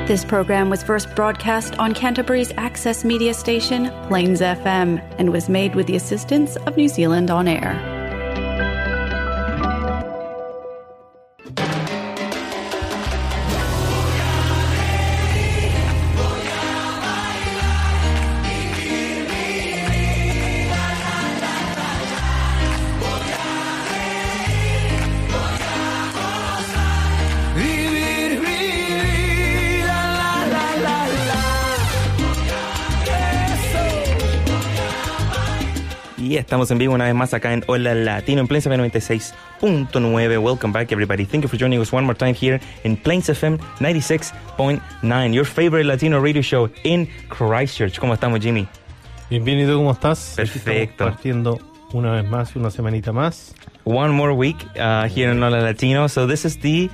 This program was first broadcast on Canterbury's access media station, Plains FM, and was made with the assistance of New Zealand On Air. Y estamos en vivo una vez más acá en Hola Latino en Plains FM 96.9. Welcome back, everybody. Thank you for joining us one more time here in Plains FM 96.9, your favorite Latino radio show in Christchurch. ¿Cómo estamos, Jimmy? Bienvenido, ¿cómo estás? Perfecto. Estamos partiendo una vez más, una semanita más. One more week here in Hola Latino. So this is the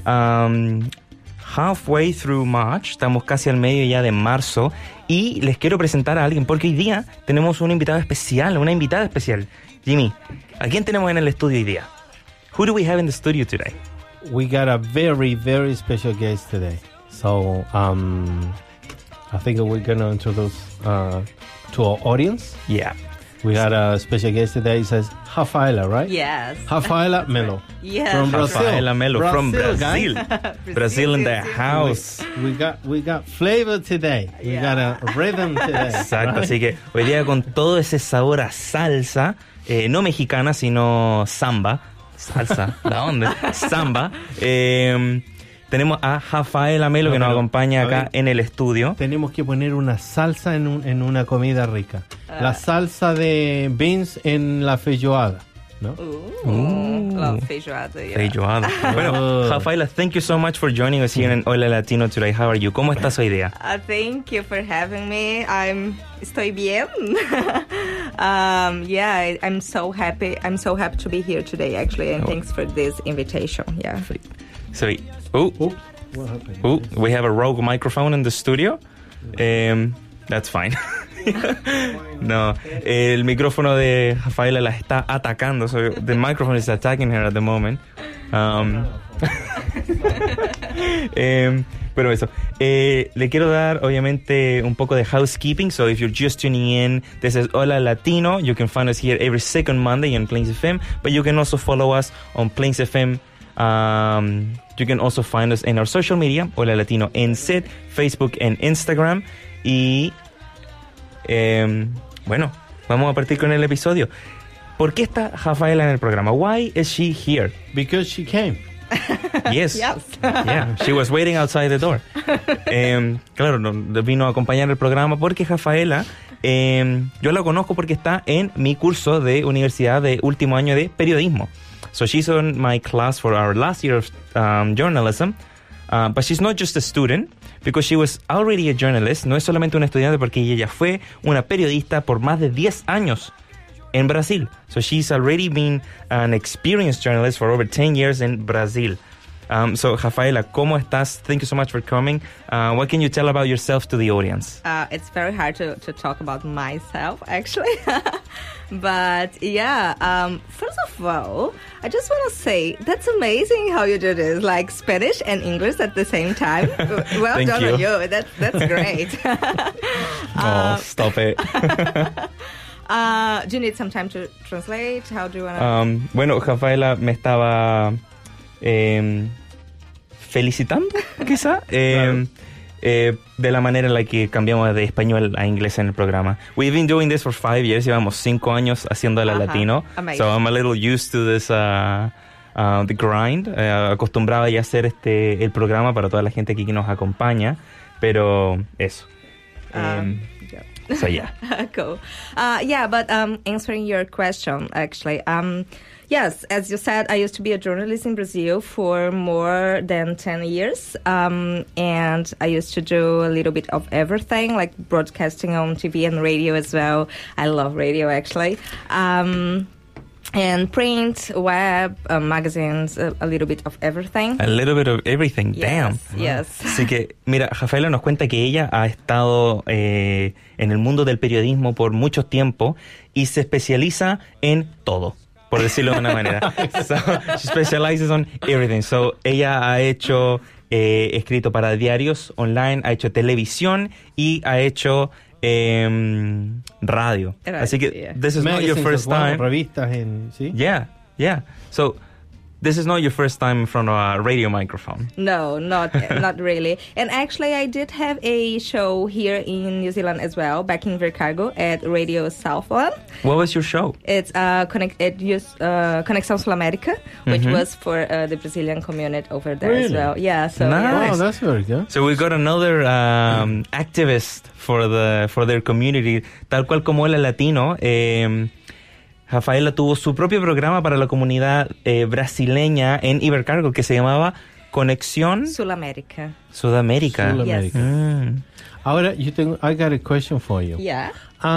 halfway through March. Estamos casi al medio ya de marzo. Y les quiero presentar a alguien porque hoy día tenemos un invitado especial, una invitada especial. Jimmy, ¿a quién tenemos en el estudio hoy día? Who do we have in the studio today? We got a very, very special guest today. So, I think we're going to introduce to our audience. Yeah. We got a special guest today. It says Rafaela, right? Yes. Rafaela Melo. Yes. From Brazil. Rafaela Melo from Brazil. Guys. Brazil in the house. We got flavor today. We got a rhythm today. Exacto, así que hoy día con todo ese sabor a salsa, no mexicana, sino samba. Salsa, ¿de dónde? Samba. Tenemos a Rafaela Melo que nos acompaña acá en el estudio. Tenemos que poner una salsa en una comida rica. La salsa de beans en la feijoada, ¿no? Love feijoada. Yeah. Feijoada. Bueno, Rafaela, thank you so much for joining us here in Hola Latino today. How are you? ¿Cómo estás hoy día? Thank you for having me. Estoy bien. Yeah, I'm so happy. I'm so happy to be here today, actually, and thanks for this invitation. Yeah. So, What happened? we have a rogue microphone in the studio. That's fine. No, el micrófono de Rafaela la está atacando. So the microphone is attacking her at the moment. Pero eso, le quiero dar obviamente un poco de housekeeping. So if you're just tuning in, this is Hola Latino. You can find us here every second Monday on Plains FM, but you can also follow us on Plains FM. You can also find us in our social media, Hola Latino NZ, Facebook and Instagram. Y bueno, vamos a partir con el episodio. ¿Por qué está Rafaela en el programa? Why is she here? Because she came. Yes. Yes. Yeah, she was waiting outside the door. Claro, vino a acompañar el programa porque Rafaela, yo la conozco porque está en mi curso de universidad de último año de periodismo. So she's on my class for our last year of journalism. But she's not just a student, because she was already a journalist. No es solamente una estudiante porque ella fue una periodista por más de 10 años en Brasil. So she's already been an experienced journalist for over 10 years in Brazil. So, Rafaela, ¿cómo estás? Thank you so much for coming. What can you tell about yourself to the audience? It's very hard to talk about myself, actually. But, yeah, first of all, I just want to say, that's amazing how you do this, like Spanish and English at the same time. Well Thank done you. on you. That's great. Stop it. Do you need some time to translate? How do you want to... Bueno, Rafaela me estaba felicitando, quizá, de la manera en la que cambiamos de español a inglés en el programa. We've been doing this for 5 years. Llevamos 5 años haciendo la Latino. Amazing. So I'm a little used to this the grind. Acostumbraba ya a hacer el programa para toda la gente aquí que nos acompaña. Pero eso. So yeah. Cool. Yeah, but answering your question, actually, yes, as you said, I used to be a journalist in Brazil for more than 10 years, and I used to do a little bit of everything, like broadcasting on TV and radio as well. I love radio, actually. And print, web, magazines, a little bit of everything. A little bit of everything, damn. Yes. Así que, mira, Rafaela nos cuenta que ella ha estado en el mundo del periodismo por mucho tiempo y se especializa en todo, por decirlo de una manera. So, she specializes on everything. So, ella ha hecho escrito para diarios online, ha hecho televisión y ha hecho radio. Así que this is not your first time. Revistas ¿sí? Yeah. So this is not your first time in front of a radio microphone. No, not really. And actually, I did have a show here in New Zealand as well, back in Invercargill at Radio Southland. What was your show? It's Conexão Sul-América, which was for the Brazilian community over there as well. Yeah, so nice. Oh, that's very good. So we got another activist for their community, tal cual como él es latino. Rafaela tuvo su propio programa para la comunidad brasileña en Invercargill que se llamaba Conexión Sul-América. Sudamérica. Yes. Ahora, I got a question for you. Yeah.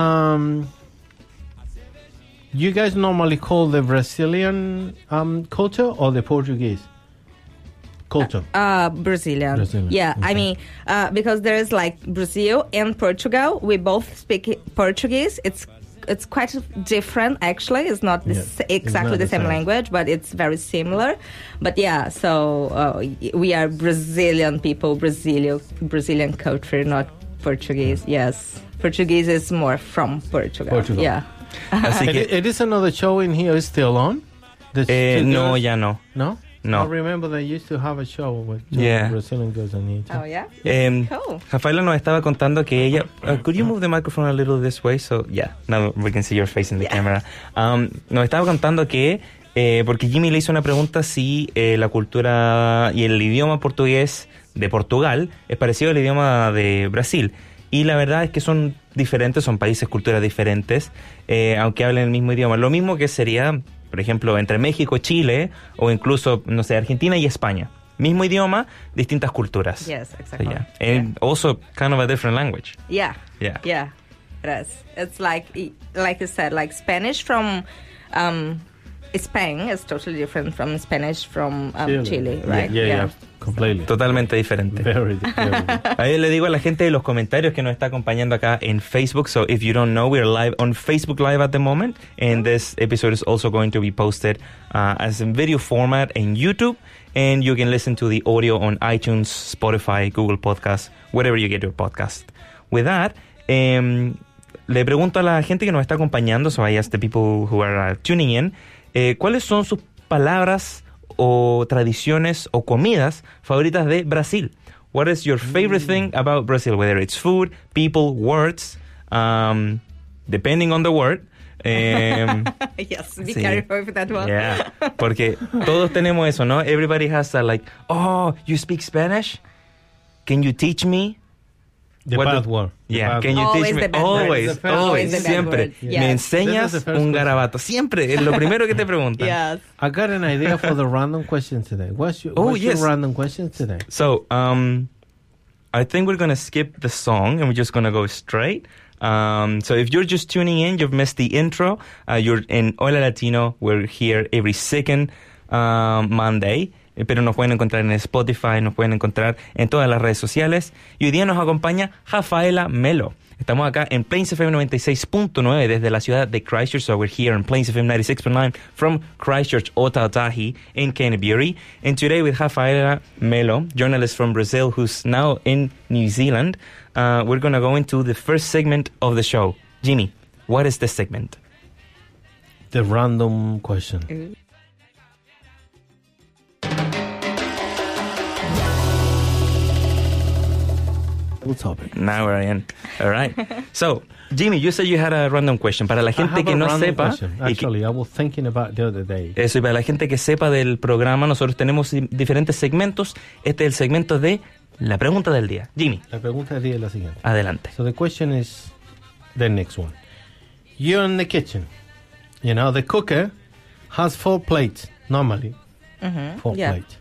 You guys normally call the Brazilian culture or the Portuguese culture? Brazilian. Yeah, okay. I mean, because there is like Brazil and Portugal. We both speak Portuguese. It's quite different, actually. It's not exactly the same language, but it's very similar. But yeah, so we are Brazilian people, Brazilian culture, not Portuguese. Yes, Portuguese is more from Portugal. Yeah. Así que, it is another show in here. Is still on? No, ya no. No? No. I remember they used to have a show with Brazilian girls on it. Oh, yeah? Cool. Rafaela nos estaba contando que ella... could you move the microphone a little this way? So, yeah, now we can see your face in the camera. Nos estaba contando que... porque Jimmy le hizo una pregunta si la cultura y el idioma portugués de Portugal es parecido al idioma de Brasil. Y la verdad es que son diferentes, son países, culturas diferentes, aunque hablen el mismo idioma. Lo mismo que sería... por ejemplo, entre México, Chile, o incluso, no sé, Argentina y España. Mismo idioma, distintas culturas. Yes, exactly. So, yeah. And also kind of a different language. Yeah. Yeah. Yeah. It is. It's like you said, like Spanish from Spain is totally different from Spanish from Chile, right? Yeah, completely. Totalmente diferente. Very different. Ahí le digo a la gente de los comentarios que nos está acompañando acá en Facebook. So if you don't know, we're live on Facebook Live at the moment. And this episode is also going to be posted as a video format in YouTube. And you can listen to the audio on iTunes, Spotify, Google Podcasts, wherever you get your podcast. With that, le pregunto a la gente que nos está acompañando, so I ask the people who are tuning in, ¿cuáles son sus palabras o tradiciones o comidas favoritas de Brasil? What is your favorite thing about Brazil? Whether it's food, people, words, depending on the word. Yes, be careful with that one. Yeah, porque todos tenemos eso, ¿no? Everybody has that like, oh, you speak Spanish? Can you teach me? The bad word. Yeah, can you teach me? Always, siempre. Yes. Me enseñas un garabato. Siempre, es lo primero que te preguntan. Yes. I got an idea for the random question today. What's your random question today? So, I think we're going to skip the song and we're just going to go straight. So if you're just tuning in, you've missed the intro. You're in Hola Latino. We're here every second Monday. Pero nos pueden encontrar en Spotify, nos pueden encontrar en todas las redes sociales. Y hoy día nos acompaña Rafaela Melo. Estamos acá en Plains FM 96.9 desde la ciudad de Christchurch. So we're here in Plains FM 96.9 from Christchurch, Otautahi in Canterbury. And today with Rafaela Melo, journalist from Brazil who's now in New Zealand, we're going to go into the first segment of the show. Jimmy, what is this segment? The random question. Topic. Now we're in. All right. So, Jimmy, you said you had a random question. Para la gente que no sepa... Actually, I was thinking about the other day. Eso, y para la gente que sepa del programa, nosotros tenemos diferentes segmentos. Este es el segmento de la pregunta del día. Jimmy. La pregunta del día es la siguiente. Adelante. So the question is the next one. You're in the kitchen. You know, the cooker has 4 plates, normally. Mm-hmm. 4 plates.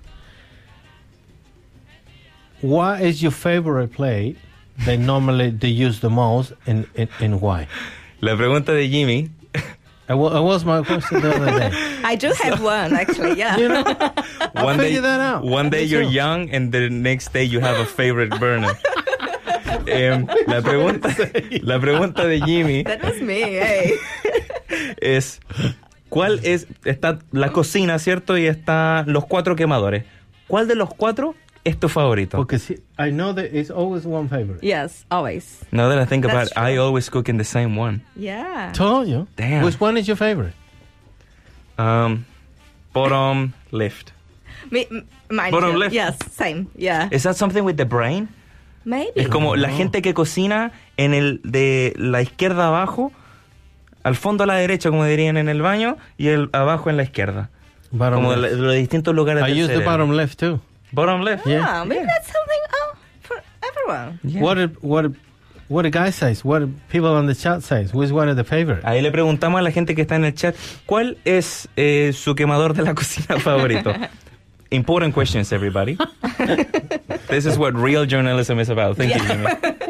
What is your favorite plate that normally they use the most and why? La pregunta de Jimmy. It was my question the other day. I do have one, actually, yeah. You know, I'll figure that out. One day you're young and the next day you have a favorite burner. La pregunta de Jimmy. That was me, hey. Es, ¿cuál es? Está la cocina, ¿cierto? Y están los 4 quemadores. ¿Cuál de los 4 es tu favorito? Because I know that it's always one favorite. Yes, always. Now that I think about That's it, I true. always cook in the same one. Yeah. Told you. Damn. Which one is your favorite? Bottom left. Mine Bottom too. left. Yes, same. Yeah. Is that something with the brain? Maybe. Es como la gente que cocina en el de la izquierda abajo, al fondo a la derecha, como dirían en el baño, y el abajo en la izquierda. Bottom Como left. los distintos lugares I del use the cerebro. bottom left too. Bottom left. Yeah. Ah, maybe that's something for everyone. Yeah. What the guy says? What the people on the chat says? Which one is the favorite? Ahí le preguntamos a la gente que está en el chat, ¿cuál es su quemador de la cocina favorito? Important questions, everybody. This is what real journalism is about. Thank you, Jimmy.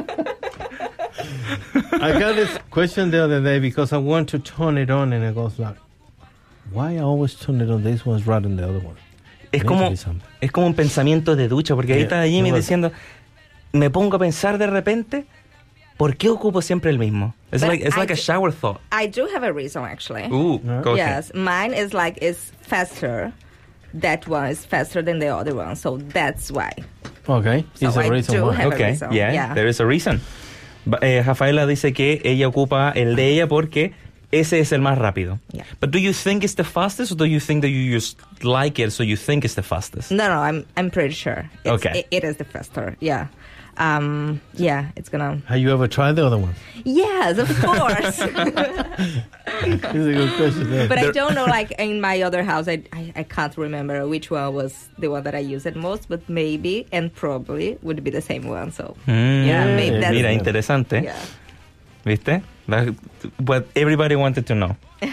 I got this question the other day because I want to turn it on and it goes like, why I always turn it on this one's rather than the other one? Es There como, needs to be something. es como un pensamiento de ducha, porque ahí Yeah, está Jimmy igual. diciendo, me pongo a pensar de repente, ¿por qué ocupo siempre el mismo? It's But like I a shower thought. I do have a reason actually. Ooh, Yeah. go ahead. Yes, mine is like it's faster. That one is faster than the other one, so that's why. Okay, So is a I reason do why. have- Okay, reason. yeah, Yeah. there is a reason. Rafaela dice que ella ocupa el de ella porque ese es el más rápido. Yeah. But do you think it's the fastest, or do you think that you just like it, so you think it's the fastest? No, I'm pretty sure. Okay. It is the faster. Yeah. Yeah, it's gonna. Have you ever tried the other one? Yes, of course. It's a good question. Yeah. But I There- don't know. Like in my other house, I can't remember which one was the one that I used it most. But maybe and probably would be the same one. So yeah, maybe that's. Mira, interesante. Yeah. ¿Viste? What everybody wanted to know.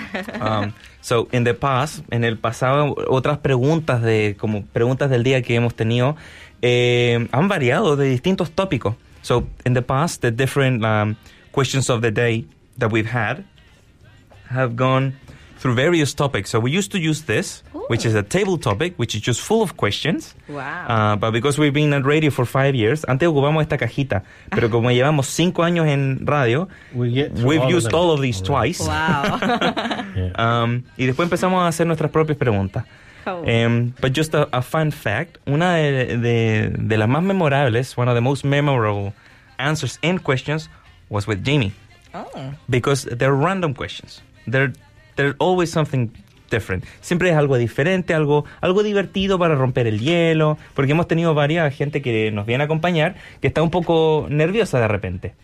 So, in the past, en el pasado, otras preguntas como preguntas del día que hemos tenido han variado de distintos tópicos. So, in the past, the different questions of the day that we've had have gone through various topics. So, we used to use this, which is a table topic, which is just full of questions. Wow. But because we've been at radio for 5 years, antes ocupamos esta cajita, pero como llevamos 5 años en radio, We get through we've all used of them all of these already. twice. Wow. Yeah. Y después empezamos a hacer nuestras propias preguntas. Cool. But just a fun fact, una de las más memorables, one of the most memorable answers and questions was with Jamie. Oh. Because they're random questions. They're always something different. Siempre es algo diferente, algo divertido para romper el hielo, porque hemos tenido varias gente que nos viene a acompañar que está un poco nerviosa de repente.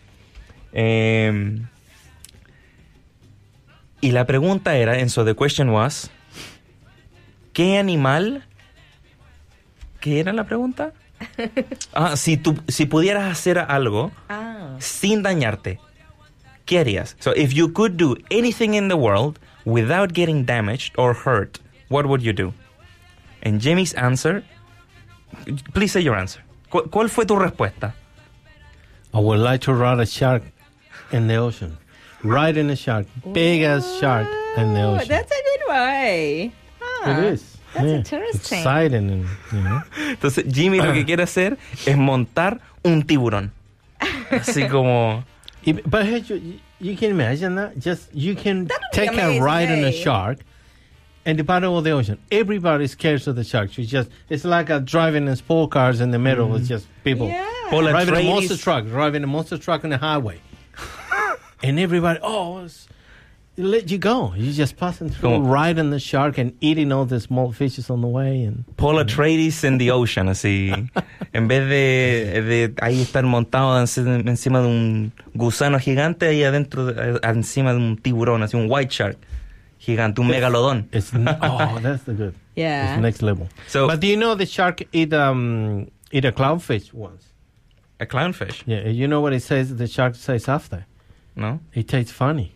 Y la pregunta era, and so the question was, ¿qué animal? ¿Qué era la pregunta? Si pudieras hacer algo Ah. sin dañarte, ¿qué harías? So if you could do anything in the world without getting damaged or hurt, what would you do? And Jimmy's answer, please say your answer. ¿Cuál fue tu respuesta? I would like to ride a shark in the ocean. Riding a shark. Big ass shark in the Oh, ocean. that's a good way. Ah, It is. That's Yeah. interesting. Exciting and, you know. Entonces Jimmy lo que quiere hacer es montar un tiburón. Así como... But hey, you can imagine that. Just you can That would be take a amazing, ride on a hey. shark in the bottom of the ocean. Everybody's scared of the sharks. It's like a driving in sport cars in the middle. It's just people Yeah. Paula driving a Atreides. monster truck, on the highway, and everybody, let you go. You're just passing through, Como- riding the shark and eating all the small fishes on the way. And Paul Atreides in the ocean, así. En vez de ahí estar montado encima de un gusano gigante, ahí adentro, encima de un tiburón, así un white shark gigante, un megalodón. it's that's the good. Yeah. It's next level. So- but do you know the shark eat a clownfish once? A clownfish, Yeah, you know what it says? The shark says after. ¿no? It tastes funny.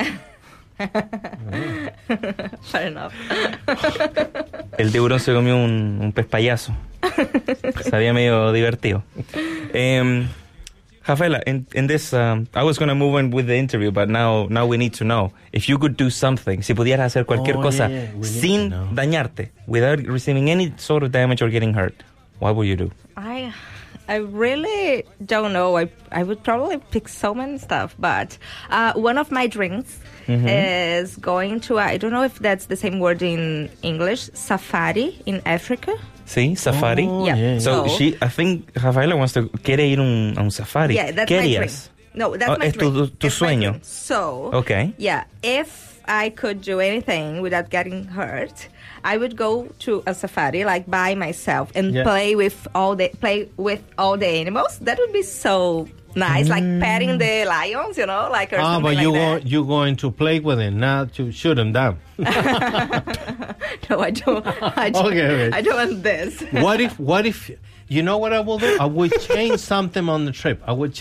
Fair enough. El tiburón se comió un pez payaso. Sabía medio divertido. Rafaela, in this, I was going to move on with the interview, but now we need to know. If you could do something, si pudieras hacer cualquier cosa yeah. We need sin to know. dañarte, without receiving any sort of damage or getting hurt, what would you do? I really don't know. I would probably pick so many stuff, but one of my dreams is going to, I don't know if that's the same word in English, safari in Africa. Sí, safari. Oh, Yeah. So So- I think Rafaela quiere ir a un safari. Yeah, that's ¿Qué my dream. harías? No, that's my es tu dream. tu It's my sueño. dream. So, Okay. yeah, if I could do anything without getting hurt, I would go to a safari like by myself and Yeah. play with all the animals. That would be so nice, like petting the lions, you know, like or something but like that. you're going to play with it, not to shoot them down. No, I don't. Okay. I don't want this. What if, you know what I will do? I would change something on the trip.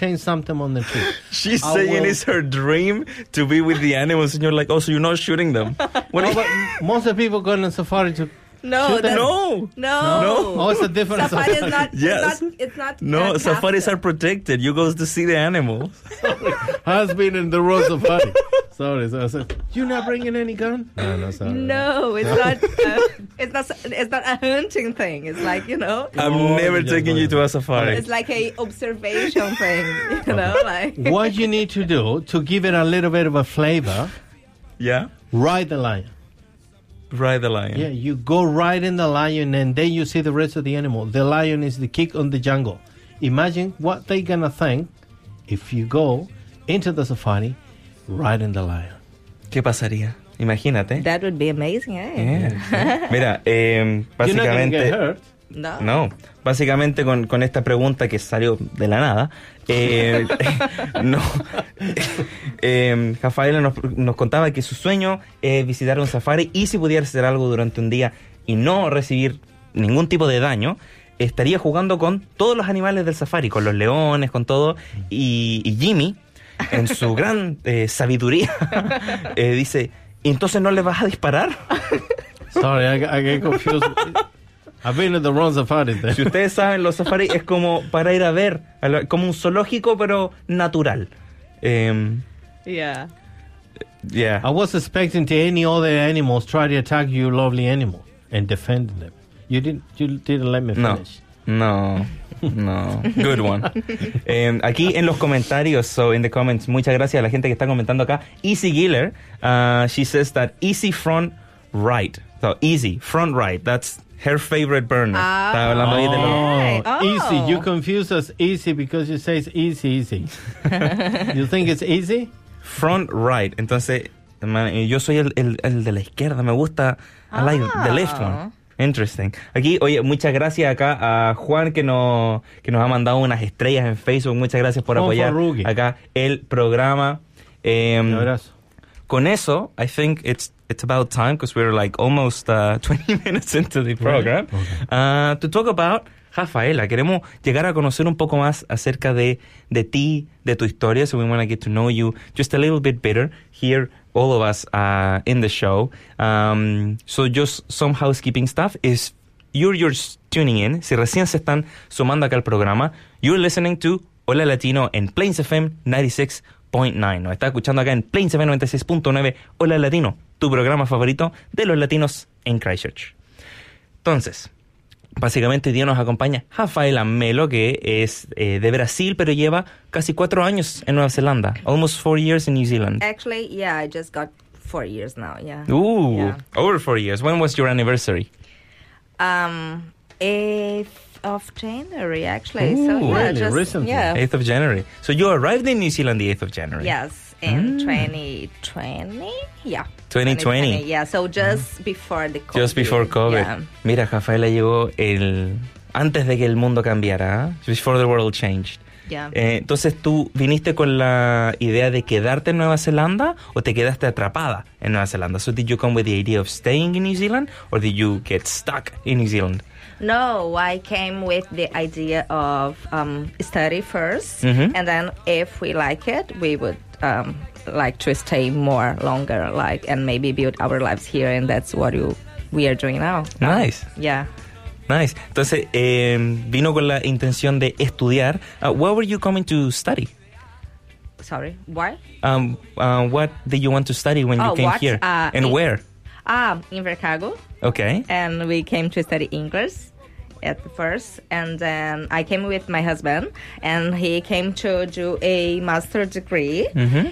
She's I saying will- it's her dream to be with the animals, and you're like, oh, so you're not shooting them? What No, is- but most of the people go on safari to... No, Shoot them. that's, No. no. Oh, it's a different Safari is not. Yes. It's not. No, safaris custom. are protected. You go to see the animals. Has been in the road safari. Sorry, so I said, you not bringing any gun? No, sorry. No, it's not. It's not a hunting thing. It's like, you know, I'm Oh, never yeah, taking you to a safari. it's like a observation thing. You know, like. What you need to do to give it a little bit of a flavor, Yeah? ride the lion. Ride the lion. Yeah, you go right in the lion and then you see the rest of the animal. The lion is the king on the jungle. Imagine what they're gonna think if you go into the safari, right in the lion. ¿Qué pasaría? Imagínate. That would be amazing, eh? Yeah. Mira, You're not gonna básicamente... get hurt. No. No, básicamente con esta pregunta que salió de la nada, no, Rafaela nos contaba que su sueño es visitar un safari y si pudiera hacer algo durante un día y no recibir ningún tipo de daño, estaría jugando con todos los animales del safari, con los leones, con todo, y Jimmy, en su gran sabiduría, dice, ¿y entonces no le vas a disparar? Sorry, I get confused. I've been in the wrong safari there. Si ustedes saben, los safaris es como para ir a ver, como un zoológico, pero natural. Yeah. Yeah. I was expecting to any other animals try to attack you, lovely animal, and defend them. You didn't let me No. finish. No. Good one. Aquí en los comentarios, so in the comments, muchas gracias a la gente que está comentando acá. Easy Giller, she says that easy front right. So easy front right. That's her favorite burner. Está hablando ahí de lo- Oh. Easy. You confuse us easy because you say it's easy. You think it's easy? front right. Entonces, yo soy el de la izquierda. Me gusta. I like the left one. Interesting. Aquí, oye, muchas gracias acá a Juan que nos ha mandado unas estrellas en Facebook. Muchas gracias por Juan apoyar Farrugi. acá el programa. Un abrazo. Con eso, I think it's about time because we're like almost 20 minutes into the program to talk about Rafaela. Queremos llegar a conocer un poco más acerca de ti, de tu historia. So we want to get to know you just a little bit better here, all of us in the show. So just some housekeeping stuff is you're just tuning in. Si recién se están sumando acá al programa, you're listening to Hola Latino en Plains FM 96.9. Nos está escuchando acá en Plains FM 96.9 Hola Latino, tu programa favorito de los latinos en Christchurch. Entonces, básicamente hoy día nos acompaña Rafaela Melo, que es de Brasil, pero lleva casi 4 años en Nueva Zelanda. Almost 4 years in New Zealand. Actually, yeah, I just got 4 years now. Yeah. Ooh, Yeah. over 4 years. When was your anniversary? 8th of January, actually. So Ooh, yeah, really? just Recently? yeah. 8th of January. So you arrived in New Zealand the 8th of January. Yes, in 2020. Yeah. 2020. Yeah, so just before the COVID. Just before COVID. Yeah. Mira, Rafaela llegó antes de que el mundo cambiara, ¿eh? Before the world changed. Yeah. Entonces, ¿tú viniste con la idea de quedarte en Nueva Zelanda o te quedaste atrapada en Nueva Zelanda? So did you come with the idea of staying in New Zealand or did you get stuck in New Zealand? No, I came with the idea of study first, Mhm. and then if we like it, we would like to stay more longer, like, and maybe build our lives here, and that's what we are doing now. Nice. Yeah. Nice. Entonces, vino con la intención de estudiar. What were you coming to study? Sorry, what? What did you want to study when you Oh, came what? here? And in- where? In Vercago, Okay. and we came to study English. at first, and then I came with my husband, and he came to do a master's degree.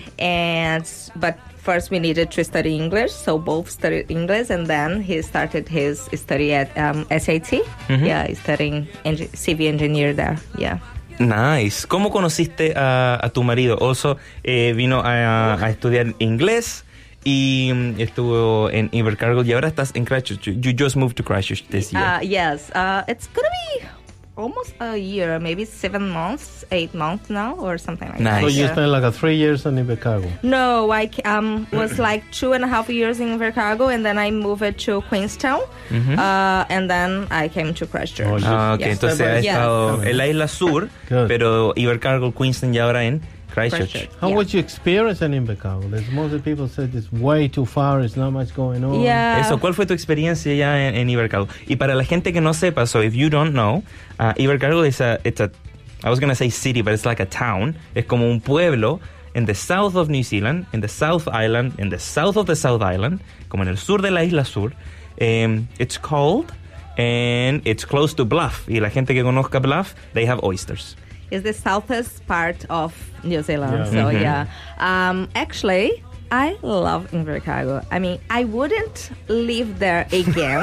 But first we needed to study English, so both studied English, and then he started his study at SAT. Yeah, he's studying civil engineer there. Yeah. Nice. ¿Cómo conociste a tu marido? Also, vino a estudiar inglés y estuvo en Invercargill y ahora estás en Christchurch. You just moved to Christchurch this year. Yes. It's gonna be almost a year, maybe 7 months, 8 months now, or something like Nice. that. So you spent like 3 years in Invercargill. No, I was like 2.5 years in Invercargill, and then I moved to Queenstown, and then I came to Christchurch. Oh, Ok, Yes. entonces ha Yes. estado en la isla sur, Good. pero Invercargill, Queenston y ahora en Christchurch. Christchurch. How Yeah. was your experience in Invercargill? There's most of the people said it's way too far, there's not much going on. Yeah. Eso, ¿cuál fue tu experiencia ya en Invercargill? Y para la gente que no sepa, so if you don't know, Invercargill it's a, I was going to say city, but it's like a town. Es como un pueblo in the south of New Zealand, in the South Island, in the south of the South Island, como en el sur de la isla sur. It's cold and it's close to Bluff. Y la gente que conozca Bluff, they have oysters. It's the southest part of New Zealand. Yeah. So yeah, actually, I love Invercargill. I mean, I wouldn't live there again.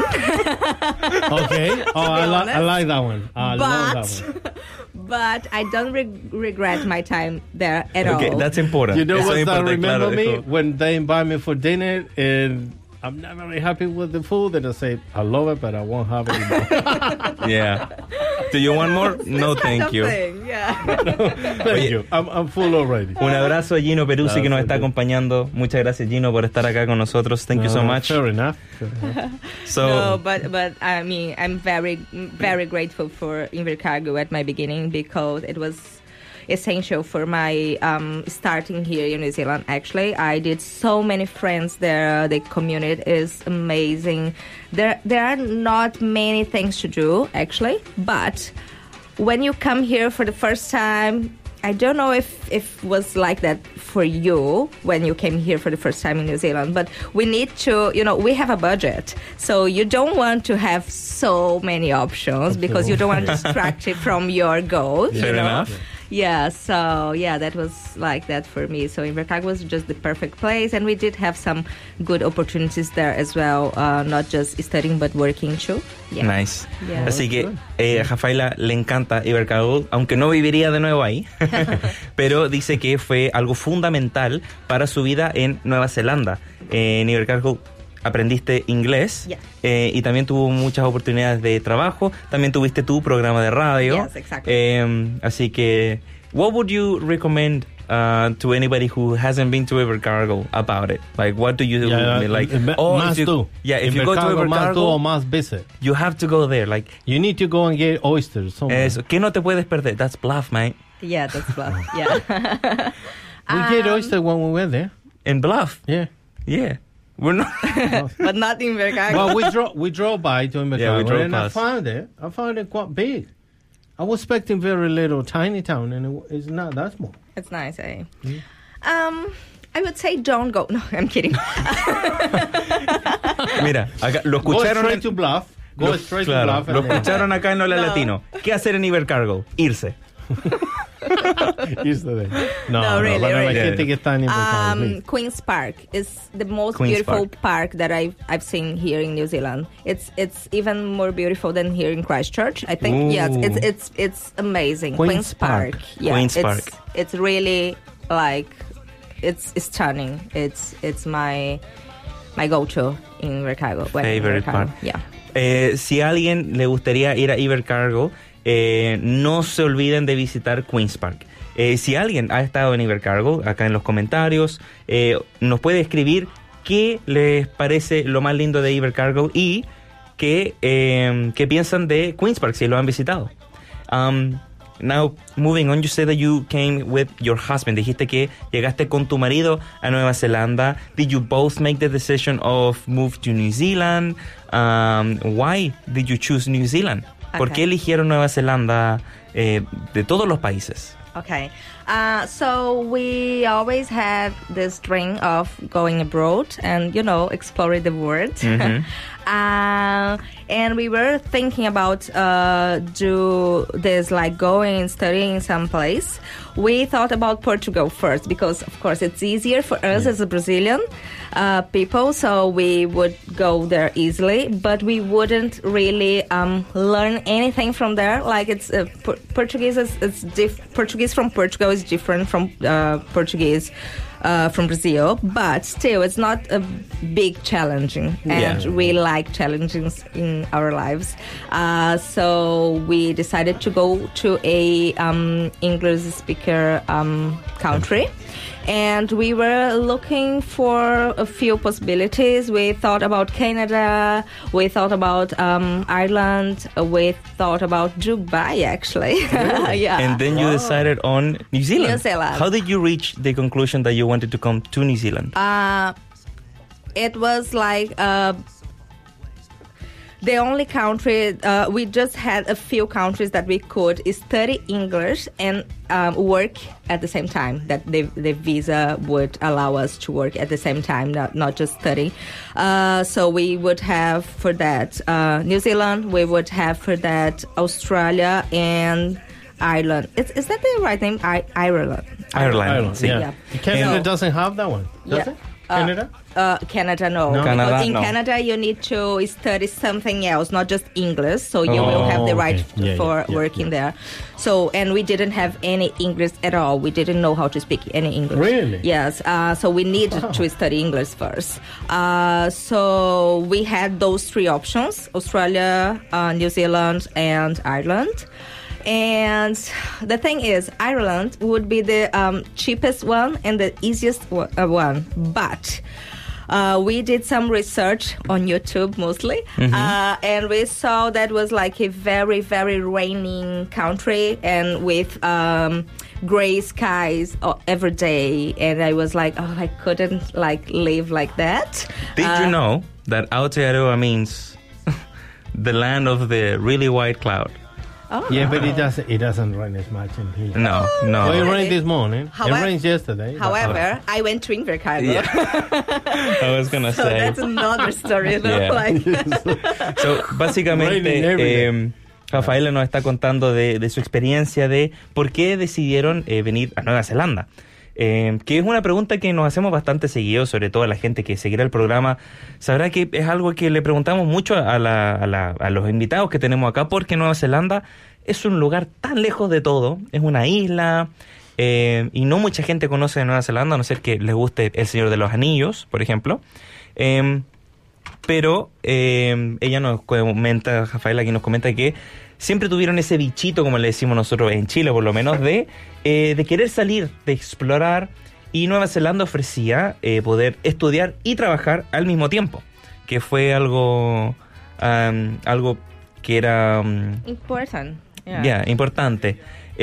Okay. Oh, I like that one. I love but that one. but I don't regret my time there at Okay, all. that's important. You know Eso what es I importante, remember claro, me? es como- When they invite me for dinner and I'm not very happy with the food, and I say, I love it, but I won't have it anymore. Yeah. Do you want more? No, thank you. Yeah. Thank Oye. you. I'm full already. Un abrazo a Gino Peruzzi que nos está Gracias. acompañando. Muchas gracias, Gino, por estar acá con nosotros. Thank you so much. Fair enough. Fair enough. So, No, but I mean, I'm very, very grateful for Invercargill at my beginning because it was essential for my starting here in New Zealand. Actually, I did so many friends there. The community is amazing. There are not many things to do actually, but when you come here for the first time, I don't know if it was like that for you when you came here for the first time in New Zealand, but we need to, we have a budget. So you don't want to have so many options because you don't want to distract it from your goals. Fair enough. Yeah, so that was like that for me. So Invercargill was just the perfect place, and we did have some good opportunities there as well, not just studying but working too. Yeah. nice. Yeah. Así que a Rafaela le encanta Invercargill, aunque no viviría de nuevo ahí, pero dice que fue algo fundamental para su vida en Nueva Zelanda. En Invercargill aprendiste inglés y también tuvo muchas oportunidades de trabajo. También tuviste tu programa de radio. Yes, exactly. Así que, what would you recommend to anybody who hasn't been to Invercargill about it? Like, what do you like? Must do. Yeah, if you go to Invercargill, must do or Invercargill, must visit. you have to go there. Like, You need to go and get oysters somewhere. eso, ¿qué no te puedes perder? That's Bluff, mate. Yeah, that's bluff. Yeah. We get oysters when we went there. In Bluff, Yeah. yeah. We're not. But not Invercargill. Well, we drove by to Invercargill, Yeah, we drove and past. I found it quite big. I was expecting very little, tiny town, and it's not that small. It's nice, eh? I would say don't go. No, I'm kidding. Mira, acá, lo Go escucharon. straight to Bluff. Go lo- straight claro, to Bluff. lo and then- escucharon acá en Hola No. Latino. ¿Qué hacer en Invercargill? Irse. Used to that. No, No, really, para la really. gente que está en Invercargill. Queen's Park is the most Queen's beautiful park that I've seen here in New Zealand. It's even more beautiful than here in Christchurch. I think Ooh. yes, it's amazing. Queen's Park. Yeah, Queen's it's, Park. It's really like it's stunning. It's my go-to in Invercargill. when in Favorite Invercargill. park. Yeah. Si a alguien le gustaría ir a Invercargill, no se olviden de visitar Queen's Park. Si alguien ha estado en Invercargill, acá en los comentarios, nos puede escribir qué les parece lo más lindo de Invercargill y qué piensan de Queen's Park, si lo han visitado. Now, moving on, you said that you came with your husband. Dijiste que llegaste con tu marido a Nueva Zelanda. Did you both make the decision of move to New Zealand? Why did you choose New Zealand? ¿Por Okay. qué eligieron Nueva Zelanda de todos los países. Okay. So we always had this dream of going abroad and, exploring the world. Mm-hmm. And we were thinking about do this, like going and studying someplace. We thought about Portugal first because, of course, it's easier for us as a Brazilian people, so we would go there easily. But we wouldn't really learn anything from there. Like Portuguese Portuguese from Portugal is different from Portuguese from Brazil, but still it's not a big challenging, and we like challenges in our lives. So we decided to go to a English speaker country. And we were looking for a few possibilities. We thought about Canada, we thought about Ireland, we thought about Dubai, actually. Yeah. And then you decided on New Zealand. New Zealand. How did you reach the conclusion that you wanted to come to New Zealand? It was like the only country, we just had a few countries that we could study English and work at the same time, that the visa would allow us to work at the same time, not just study. So we would have for that New Zealand, we would have for that Australia and Ireland. Is that the right name? Ireland. Ireland. Yeah. Canada doesn't have that one, does it? Canada? Canada, no. Canada, because in no. Canada, you need to study something else, not just English. So you will have the right for working there. So, and we didn't have any English at all. We didn't know how to speak any English. Really? Yes. So we needed to study English first. So we had those three options: Australia, New Zealand, and Ireland. And the thing is, Ireland would be the cheapest one and the easiest one. But we did some research on YouTube mostly, and we saw that was like a very, very raining country and with gray skies every day. And I was like, oh, I couldn't live like that. Did you know that Aotearoa means the land of the really white cloud? Oh. Yeah, but it doesn't rain as much in here. No. Well, it rained this morning. However- it rained yesterday. However, I went to Invercargill. Yeah. I was gonna So say. that's another story, though. Yeah. Like, Raining So, básicamente, every Rafaela nos está contando de su experiencia de por qué decidieron venir a Nueva Zelanda. Que es una pregunta que nos hacemos bastante seguido, sobre todo a la gente que seguirá el programa. Sabrá que es algo que le preguntamos mucho a los invitados que tenemos acá, porque Nueva Zelanda es un lugar tan lejos de todo, es una isla, y no mucha gente conoce de Nueva Zelanda, a no ser que les guste El Señor de los Anillos, por ejemplo. Pero ella nos comenta, Rafaela, aquí nos comenta que siempre tuvieron ese bichito, como le decimos nosotros en Chile, por lo menos, de querer salir, de explorar. Y Nueva Zelanda ofrecía poder estudiar y trabajar al mismo tiempo, que fue algo que era important. Yeah. importante.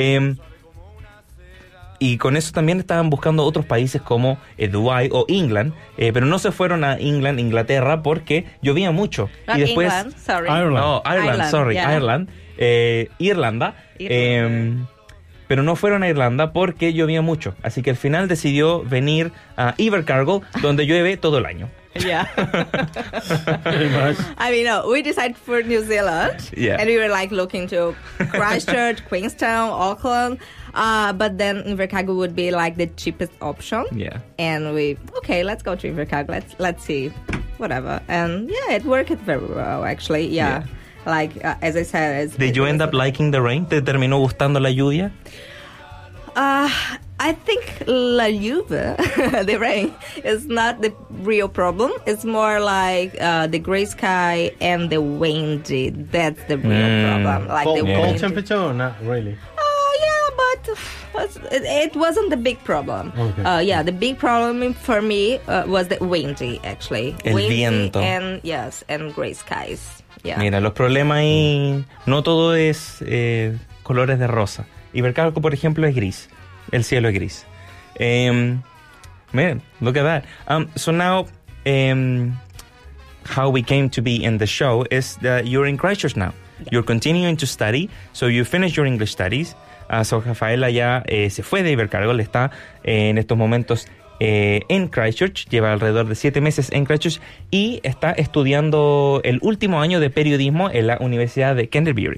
Y con eso también estaban buscando otros países como Dubái o England, pero no se fueron a Inglaterra, porque llovía mucho. Not y después, England, sorry. Ireland. Irlanda. Pero no fueron a Irlanda porque llovía mucho. Así que al final decidió venir a Invercargill, donde llueve todo el año. Yeah. Pretty much. I mean, no, we decided for New Zealand. Yeah. And we were looking to Christchurch, Queenstown, Auckland. But then Invercargill would be the cheapest option. Yeah. And let's go to Invercargill. Let's see. Whatever. And yeah, it worked very well, actually. Yeah. As I said. Did you end up liking the rain? ¿Te terminó gustando la lluvia? I think la lluvia, the rain, is not the real problem. It's more the gray sky and the windy. That's the real problem. Cold temperature or not really? But it wasn't the big problem. Okay. The big problem for me was the windy, actually. El windy viento. And gray skies. Yeah. Mira, los problemas ahí, no todo es colores de rosa. Invercargill, por ejemplo, es gris. El cielo es gris. Man, look at that. So now, how we came to be in the show is that you're in Christchurch now. You're continuing to study, so you finish your English studies. So Rafaela ya se fue de Invercargill, está en estos momentos en Christchurch, lleva alrededor de 7 meses en Christchurch y está estudiando el último año de periodismo en la Universidad de Canterbury.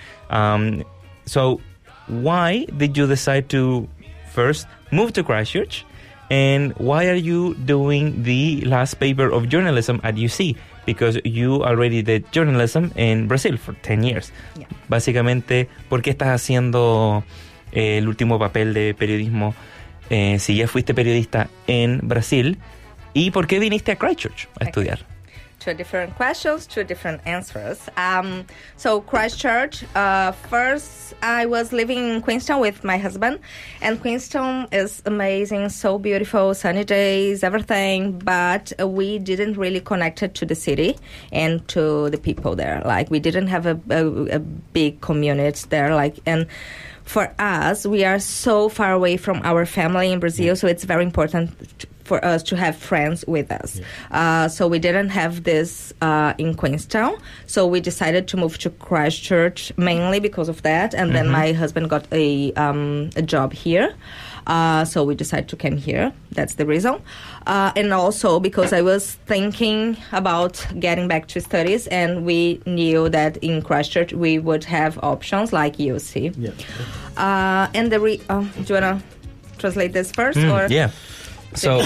So why did you decide to first move to Christchurch, and why are you doing the last paper of journalism at UC? Because you already did journalism in Brazil for 10 years. Yeah. Básicamente, ¿por qué estás haciendo el último papel de periodismo si ya fuiste periodista en Brasil? ¿Y por qué viniste a Christchurch a estudiar? Two different questions, two different answers. So Christchurch, first I was living in Queenstown with my husband, and Queenstown is amazing, so beautiful, sunny days, everything, but we didn't really connect it to the city and to the people there. Like, we didn't have a big community there, like, and for us, we are so far away from our family in Brazil, so it's very important for us to have friends with us. Yeah. So we didn't have this in Queenstown, so we decided to move to Christchurch mainly because of that, and then my husband got a job here. So we decided to come here. That's the reason. And also because I was thinking about getting back to studies, and we knew that in Christchurch we would have options like UC. Yeah. And do you want to translate this first? Or? Yeah. So,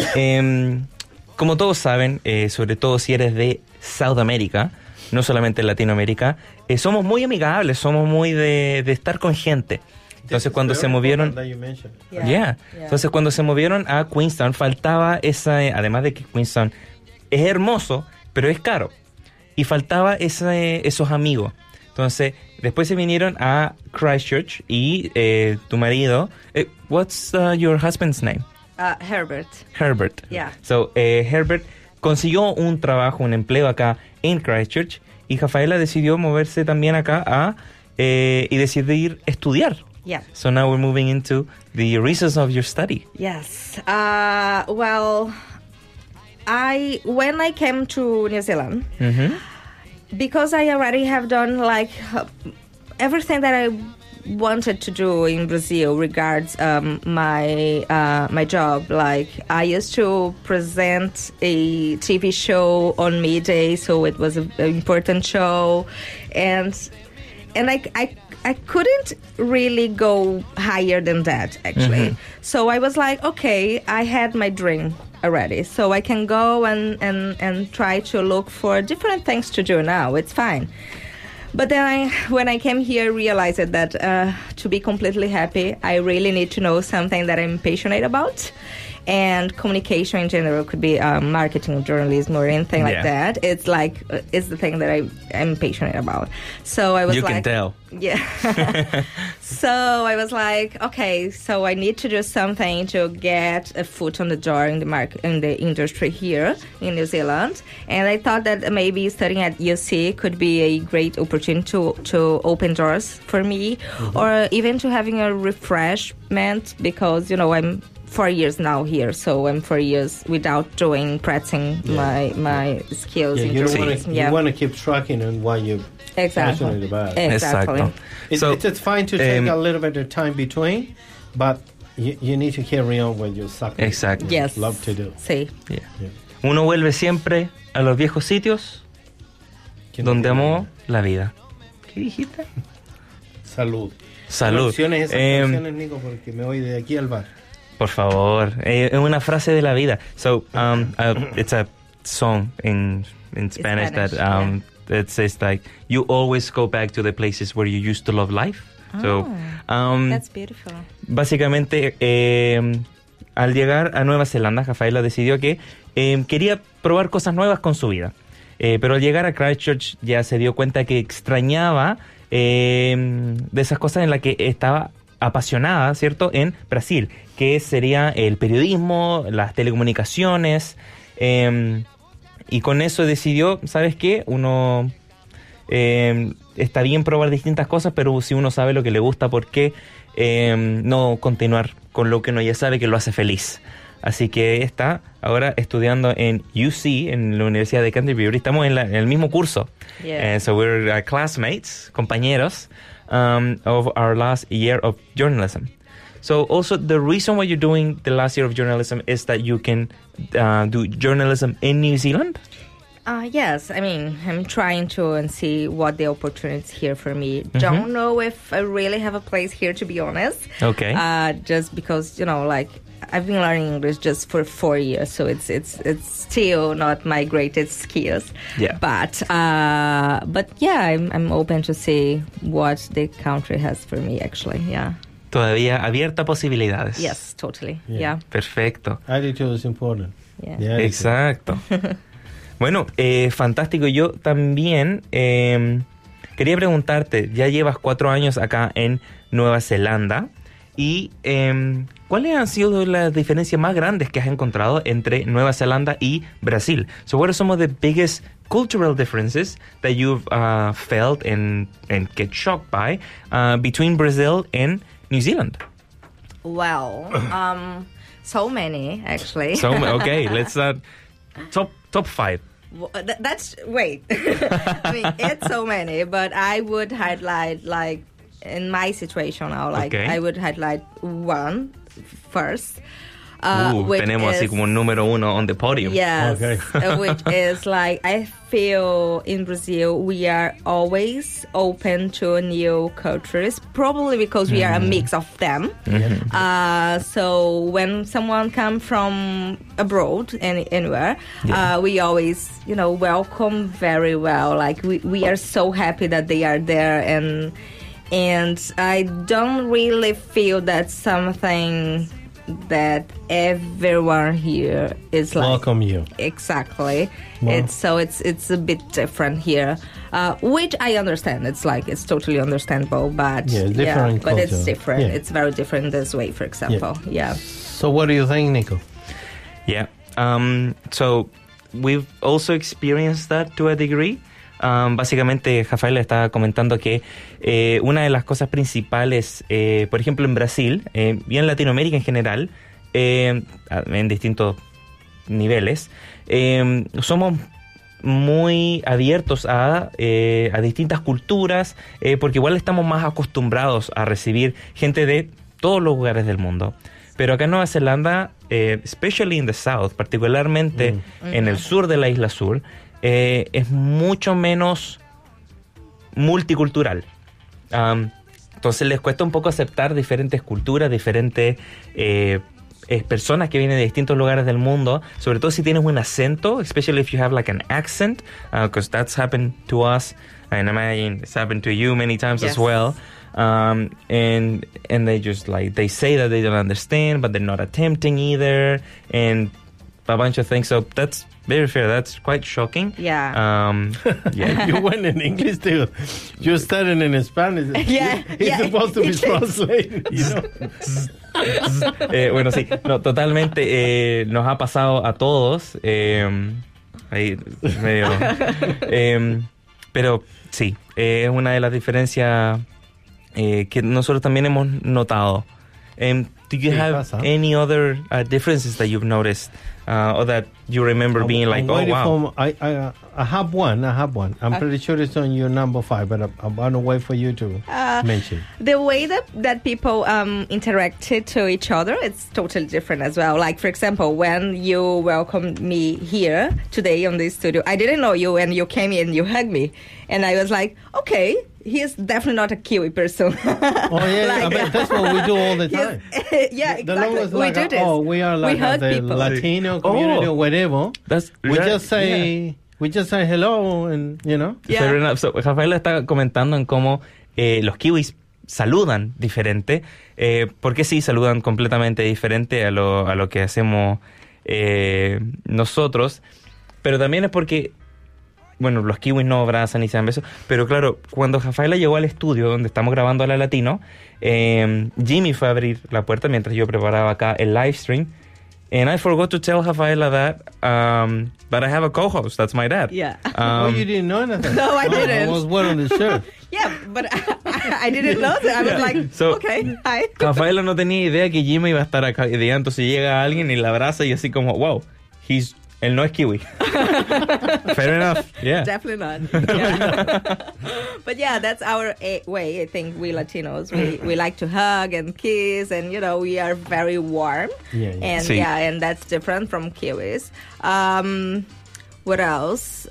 como todos saben, sobre todo si eres de South America, no solamente en Latinoamérica, somos muy amigables, somos muy de estar con gente. Entonces cuando se movieron, entonces cuando se movieron a Queenstown faltaba esa, además de que Queenstown es hermoso, pero es caro, y faltaba esos amigos. Entonces después se vinieron a Christchurch y tu marido, what's your husband's name? Herbert. Yeah. So Herbert consiguió un trabajo, un empleo acá en Christchurch, y Rafaela decidió moverse también acá y decidir estudiar. Yeah. So now we're moving into the reasons of your study. Yes. Well, when I came to New Zealand, because I already have done like everything that I wanted to do in Brazil regards my job. Like, I used to present a TV show on midday, so it was an important show, and I couldn't really go higher than that, actually. So I was like, okay, I had my dream already, so I can go and try to look for different things to do now. It's fine. But then when I came here, I realized that to be completely happy, I really need to know something that I'm passionate about. And communication in general could be marketing, journalism, or anything like that. It's like, it's the thing that I'm passionate about. So I was you like... You can tell. Yeah. So I was like, okay, so I need to do something to get a foot on the door in the market, in the industry here in New Zealand. And I thought that maybe studying at UC could be a great opportunity to open doors for me, or even to having a refreshment, because, you know, I'm 4 years now here, so I'm 4 years without practicing my skills in journalism. You want to keep tracking on what you're passionate about. Exactly. It's fine to take a little bit of time between, but you need to carry on with your something you love to do. Sí. Yeah. Uno vuelve siempre a los viejos sitios donde amó la vida. ¿Qué dijiste? Salud. Traducciones esas canciones, Nico, porque me voy de aquí al bar. Por favor, es una frase de la vida. So, it's a song in Spanish that says like, you always go back to the places where you used to love life. So, that's beautiful. Básicamente, al llegar a Nueva Zelanda, Rafaela decidió que quería probar cosas nuevas con su vida. Pero al llegar a Christchurch ya se dio cuenta que extrañaba de esas cosas en las que estaba apasionada, ¿cierto?, en Brasil, que sería el periodismo, las telecomunicaciones, y con eso decidió, ¿sabes qué? Uno está bien probar distintas cosas, pero si uno sabe lo que le gusta, ¿por qué no continuar con lo que uno ya sabe que lo hace feliz? Así que está ahora estudiando en UC, en la Universidad de Canterbury. Estamos en el mismo curso. Yeah. So we're classmates, compañeros, of our last year of journalism. So also the reason why you're doing the last year of journalism is that you can do journalism in New Zealand? Yes, I mean, I'm trying to and see what the opportunities here for me. Don't know if I really have a place here, to be honest. Okay. Just because, like, I've been learning English just for 4 years, so it's still not my greatest skills. Yeah. But yeah, I'm open to see what the country has for me, actually. Yeah. Todavía abierta a posibilidades. Yes, totally. Yeah. Perfecto. Attitude is important. Yeah. Yeah, Exacto. Bueno, fantástico. Yo también quería preguntarte, ya llevas 4 años acá en Nueva Zelanda y ¿cuáles han sido las diferencias más grandes que has encontrado entre Nueva Zelanda y Brasil? So what are some of the biggest cultural differences that you've felt and get shocked by between Brazil and New Zealand? Well, so many, actually. So okay, let's top 5. Well, that's wait. I mean, it's so many, but I would highlight, like, in my situation now, like, Okay. I would highlight one first. Tenemos así como un número 1 on the podium. Yes, Okay. which is like, I feel in Brazil we are always open to new cultures, probably because we are a mix of them. So when someone comes from abroad, anywhere, we always, welcome very well. Like, we are so happy that they are there, and I don't really feel that something that everyone here is like welcome you. Exactly. Wow. It's a bit different here, which I understand. It's totally understandable, but different but it's culture. different. Yeah. It's very different this way, for example. Yeah. So what do you think, Nico? Yeah. So we've also experienced that to a degree. Básicamente, Rafael estaba comentando que una de las cosas principales, por ejemplo, en Brasil y en Latinoamérica en general, en distintos niveles, somos muy abiertos a distintas culturas, porque igual estamos más acostumbrados a recibir gente de todos los lugares del mundo. Pero acá en Nueva Zelanda, especially in the south, particularmente en el sur de la isla sur, es mucho menos multicultural. Entonces les cuesta un poco aceptar diferentes culturas, diferentes personas que vienen de distintos lugares del mundo, sobre todo si tienes un acento, especially if you have like an accent, because that's happened to us, and I imagine it's happened to you many times as well. And they just they say that they don't understand, but they're not attempting either, and a bunch of things. So that's very fair. That's quite shocking. Yeah. Yeah. You went in English too. You started in Spanish. Yeah, It's supposed to be translated. Bueno, sí, no, totalmente nos ha pasado a todos. Ahí medio. Pero sí, es una de las diferencias que nosotros también hemos notado. Do you have any other differences that you've noticed or that you remember being like, oh, wow? I have one. I'm pretty sure it's on your number 5, but I want to wait for you to mention. The way that people interacted to each other, it's totally different as well. Like, for example, when you welcomed me here today on this studio, I didn't know you, and you came in, you hugged me, and I was like, okay, he is definitely not a Kiwi person. Oh, yeah, I mean, that's what we do all the time. Yeah, The exactly. longest, We do this. Oh, we are like hug the people. Latino community or whatever. We just say hello, and Yeah. Fair enough. So, Rafael está comentando en cómo los kiwis saludan diferente, porque sí saludan completamente diferente a lo que hacemos nosotros, pero también es porque, bueno, los kiwis no abrazan ni se dan besos, pero claro, cuando Rafaela llegó al estudio donde estamos grabando a la Latino, Jimmy fue a abrir la puerta mientras yo preparaba acá el live stream, and I forgot to tell Rafaela that I have a co-host. That's my dad. Yeah. oh, you didn't know anything. No, I didn't. I was wearing the shirt. Yeah, but I didn't know that. I was like, So- okay, hi. Rafaela no tenía idea que Jimmy iba a estar acá. Y de entonces llega alguien y la abraza y así como, wow, él no es kiwi. Fair enough. Yeah. Definitely not. Yeah. But yeah, that's our way. I think we Latinos, we like to hug and kiss, and we are very warm. Yeah, yeah. And Sí. and that's different from Kiwis. What else?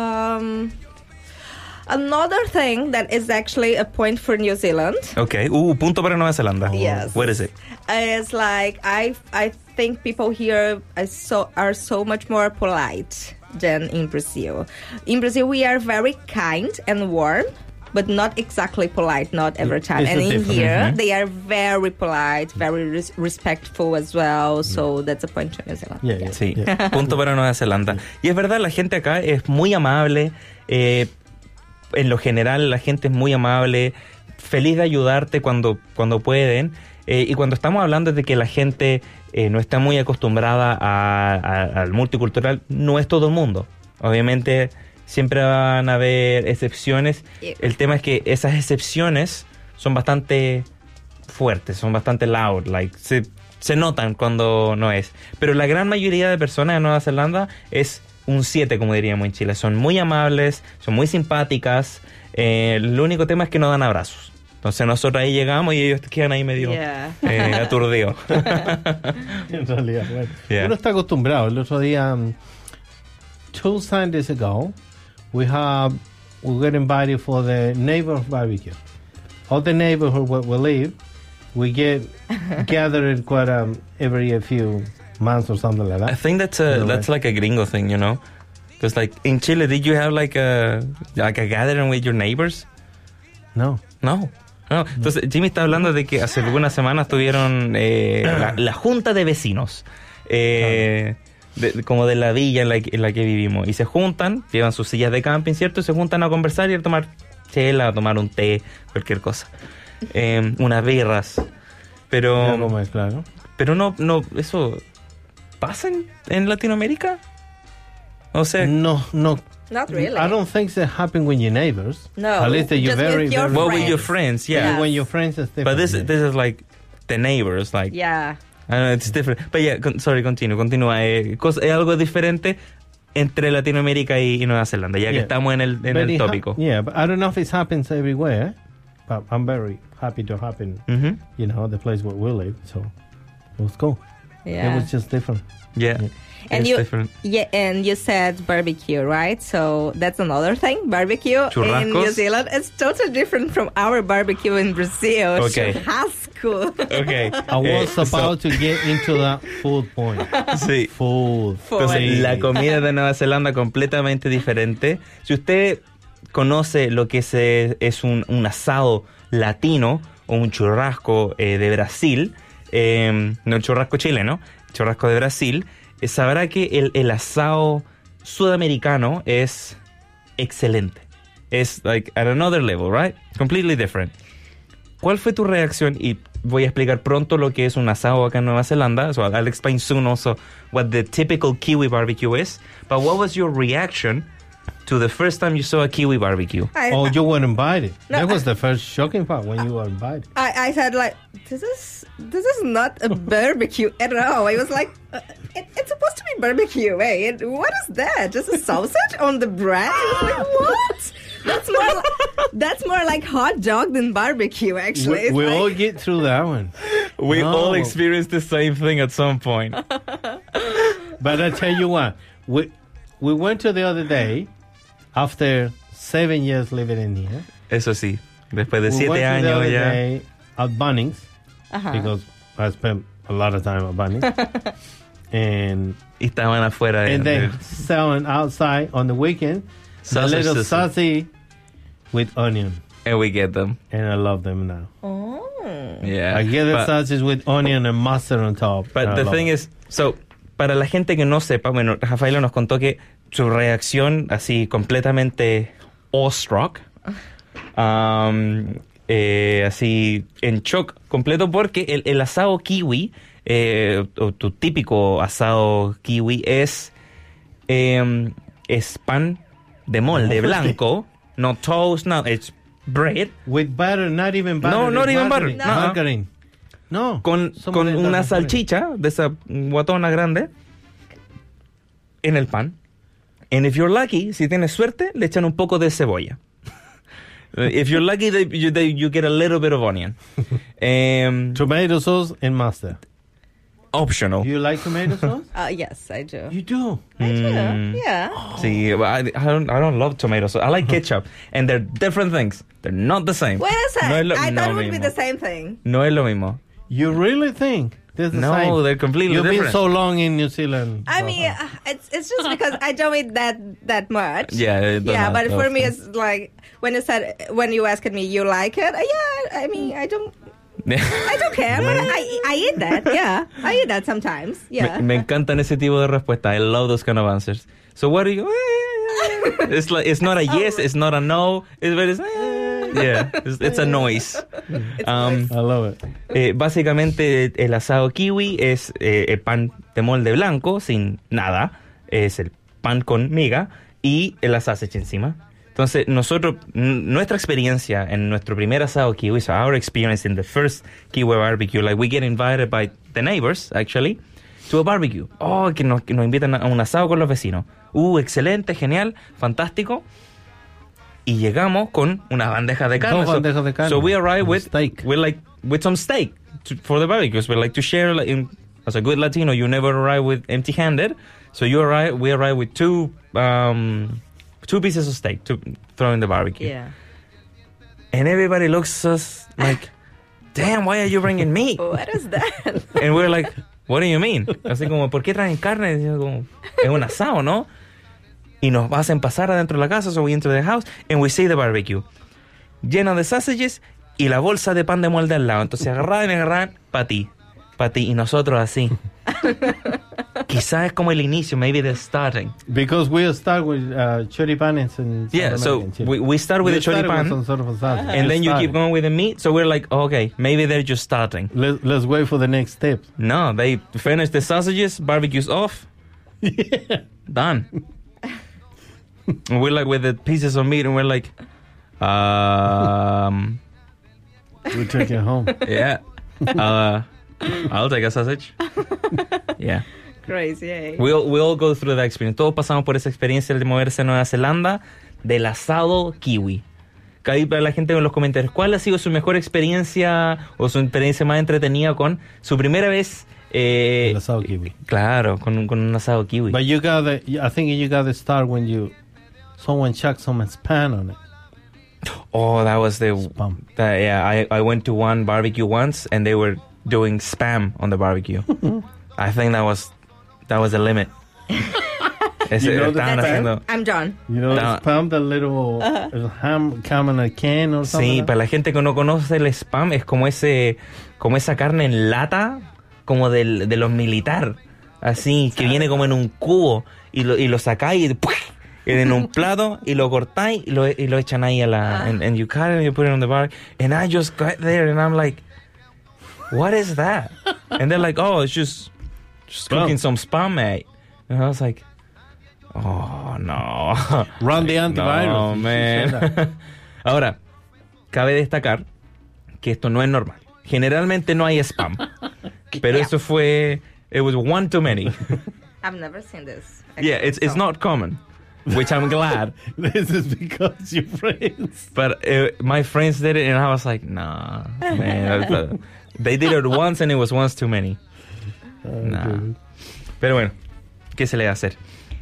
Another thing that is actually a point for New Zealand. Okay. Punto para Nueva Zelanda. Yes. What is it? It's like I think people here are so much more polite than in Brazil. In Brazil, we are very kind and warm, but not exactly polite, not every time. It's And a in different- here, they are very polite, very respectful as well. So that's a point to New Zealand. Yeah, yeah. Sí, Yeah. punto para Nueva Zelanda. Y es verdad, la gente acá es muy amable. En lo general, la gente es muy amable, feliz de ayudarte cuando pueden. Y cuando estamos hablando de que la gente no está muy acostumbrada al multicultural, no es todo el mundo. Obviamente, siempre van a haber excepciones. El tema es que esas excepciones son bastante fuertes, son bastante loud, like se notan cuando no es. Pero la gran mayoría de personas en Nueva Zelanda es un 7, como diríamos en Chile. Son muy amables, son muy simpáticas. El único tema es que no dan abrazos. Entonces nosotros ahí llegamos y ellos quedan ahí medio Yeah. aturdidos. En realidad, bueno. Yeah. Uno está acostumbrado. El otro día, 2 Sundays ago, we got invited for the neighborhood barbecue. All the neighborhood where we live, we get gathered quite every few months or something like I that. think that's like a gringo thing, you know? Because like in Chile, did you have like a gathering with your neighbors? No. No. Entonces Jimmy está hablando de que hace algunas semanas tuvieron la junta de vecinos, como de la villa en la que vivimos, y se juntan, llevan sus sillas de camping, ¿cierto? Y se juntan a conversar y a tomar chela, a tomar un té, cualquier cosa, unas birras, Ya pero como es, claro. no, eso pasa en Latinoamérica, o sea, No. Not really. I don't think that happen with your neighbors. No, At least that you're just with very, your very well, with your friends. friends, yeah. Yeah. when your friends is different. But this yeah. is like the neighbors, like. Yeah. I don't know, it's different. But yeah, continúa. Es algo diferente entre Latinoamérica y Nueva Zelanda, ya que Yeah. estamos en el But it tópico. yeah, but I don't know if it happens everywhere, but I'm very happy to happen, Mhm. the place where we live. So it was cool. Yeah. It was just different. Yeah. And It's you, different. yeah, and you said barbecue, right? So that's another thing. Barbecue in Churrascos. New Zealand is totally different from our barbecue in Brazil. Okay. Churrasco. Okay. I was about to get into that food point. Sí. Food. Entonces, la comida de Nueva Zelanda completamente diferente. Si usted conoce lo que es un asado latino o un churrasco de Brasil, no el churrasco chileno, churrasco de Brasil, sabrá que el asado sudamericano es excelente. Es like at another level, right? Completely different. ¿Cuál fue tu reacción? Y voy a explicar pronto lo que es un asado acá en Nueva Zelanda. So I'll explain soon also what the typical Kiwi barbecue is. But what was your reaction to the first time you saw a Kiwi barbecue? Oh, you weren't invited. No, That was the first shocking part when you were invited. I said like this is not a barbecue at all. I was like it's supposed to be barbecue. Hey, what is that? Just a sausage on the bread? I was like, what? That's more like hot dog than barbecue. Actually, It's We like- all get through that one. We No. all experienced the same thing at some point. But I tell you what, we went to the other day after 7 years living in here. Eso sí, después de We 7 went to the años other ya. day at Bunnings Uh-huh. because I spent a lot of time at Bunnings. and Y estaban afuera. and they selling outside on the weekend the Sausage little sizzle. sausage with onion. And we get them. And I love them now. Oh. Yeah. I get the But- sausage with onion and mustard on top. But and I the love thing it. is, so, para la gente que no sepa, bueno, Rafaela nos contó que su reacción así completamente awestruck, así en shock completo, porque el asado kiwi, o tu típico asado kiwi es pan de molde blanco, no toast, no, it's bread With butter, not even butter. No, not it's even margarine. butter. No. Margarine. No. con Some of them una doesn't put it. salchicha de esa guatona grande en el pan. And if you're lucky, si tienes suerte, le echan un poco de cebolla. If you're lucky, you get a little bit of onion. Tomato sauce and mustard. Optional. You like tomato sauce? Yes, I do. You do. I do. Mm. Yeah. Sí, I don't love tomatoes. I like ketchup. And they're different things. They're not the same. Wait a second. No es lo- I no thought it would be mismo. the same thing. No es lo mismo. You really think they're the No, same? they're completely You've different. been so long in New Zealand. I mean, it's just because I don't eat that much. Yeah, Yeah, but for me, it's it's like when you asked me, you like it? Yeah, I mean, I don't care, but I eat that. Yeah, I eat that sometimes. Yeah. Me encantan ese tipo de respuestas. I love those kind of answers. So what do you? It's like it's not a yes, it's not a no. It's a noise. I love it. Básicamente el asado kiwi es el pan de molde blanco sin nada. Es el pan con miga y la sausage encima. Entonces, nuestra experiencia en nuestro primer asado kiwi, so our experience in the first kiwi barbecue, like we get invited by the neighbors, actually, to a barbecue. Oh, que nos invitan a un asado con los vecinos. Excelente, genial, fantástico. Y llegamos con una bandeja de carne. Dos bandejas de carne. So we arrive And with steak. with some steak for the barbecues. We like to share. As a good Latino, you never arrive with empty-handed. So we arrive with two pieces of steak to throw in the barbecue. Yeah. And everybody looks at us like, damn, why are you bringing meat? What is that? And we're like, what do you mean? Así como, ¿por qué traen carne? Y yo como, es un asado, ¿no? Y nos hacen pasar adentro de la casa, so we enter the house, and we see the barbecue. Lleno de sausages y la bolsa de pan de molde al lado. Entonces agarraban, para ti. Y nosotros así. Quizás es como el inicio, maybe the starting. Because we'll start with choripanes and Yeah, South so American we start with the started with choripan, some sort of a salsa. and then you Started. keep going with the meat. So we're like, okay, maybe they're just starting. Let's wait for the next step. No, they finish the sausages, barbecue's off, done. And we're like with the pieces of meat, and we're like, We take it home. yeah, I'll take a sausage. Yeah. Crazy, eh? We all go through that experience. Todos pasamos por esa experiencia de moverse a Nueva Zelanda del asado kiwi. Que ahí para la gente en los comentarios, ¿cuál ha sido su mejor experiencia o su experiencia más entretenida con su primera vez? El asado kiwi. Claro, con un asado kiwi. But I think you got to start when someone chucked some spam on it. Oh, that was Spam. I went to one barbecue once and they were doing spam on the barbecue. I think that was the limit. You know the Estaban spam? haciendo- I'm done. You know, No. spam, the little ham come in a can or something. Sí, para la gente que no conoce el spam es como esa carne en lata, como de los militar, así, que viene como en un cubo y lo sacáis y en un plato y lo cortáis y lo echan ahí and you cut it and you put it on the bar. And I just got there and I'm like, what is that? And they're like, oh, it's just cooking some spam, mate. And I was like, oh, no. Run the antivirus. No, You should say that. man. Ahora, cabe destacar que esto no es normal. Generalmente no hay spam. Pero eso it was one too many. I've never seen this. Yeah, it's not common, which I'm glad. This is because you're friends. But my friends did it and I was like, nah, man. They did it once and it was once too many. Nah. Pero bueno, ¿qué se le va a hacer?